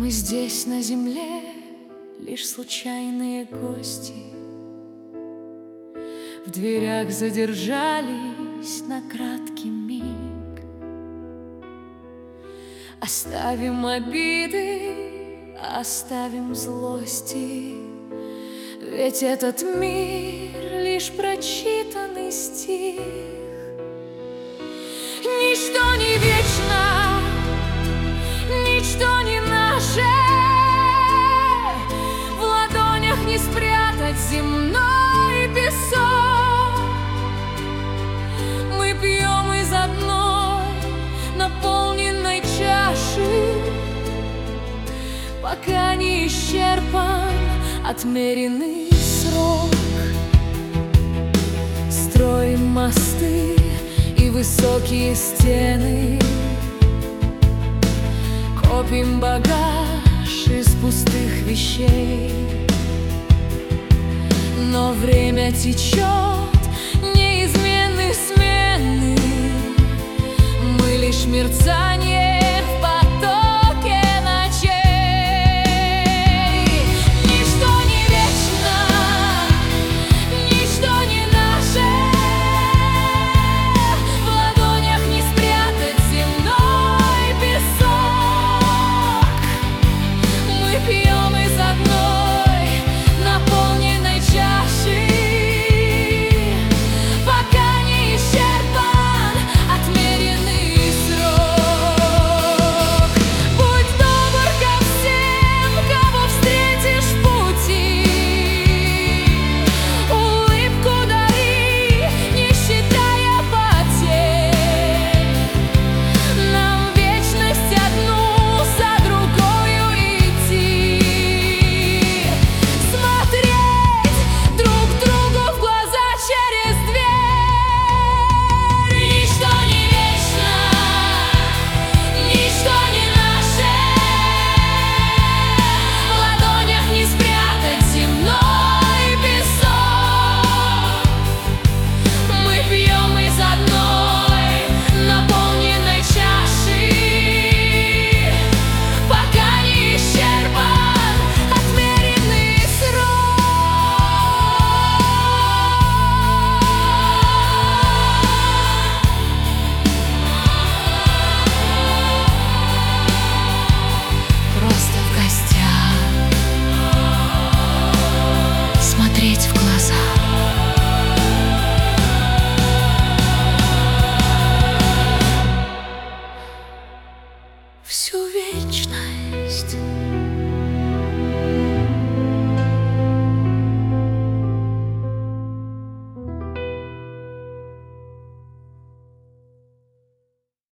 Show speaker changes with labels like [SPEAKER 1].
[SPEAKER 1] Мы здесь на земле лишь случайные гости, в дверях задержались на краткий миг. Оставим обиды, оставим злости, ведь этот мир лишь прочитанный стих. Ничто не вечно, ничто не наше, в ладонях не спрятать земной песок. Мы пьем из одной наполненной чаши, пока не исчерпан отмеренный срок. Строим мосты и высокие стены, копим багаж из пустых вещей. Но время течет, неизменны смены, мы лишь мерцание в потоке ночей. Ничто не вечно, ничто не наше, в ладонях не спрятать земной песок. Мы пьем из одной наполненной чаши, пока не исчерпан отмеренный срок. Будь добр ко всем, кого встретишь в пути, улыбку дари, не считая потерь. Нам вечность одну за другою идти, смотреть друг другу в глаза через дверь. Ничто не вечно, ничто не наше, в ладонях не спрятать земной песок. Мы пьем из одной наполненной чаши, пока не исчерпан отмеренный срок. Просто в гостях смотреть в глаза. Всю вечность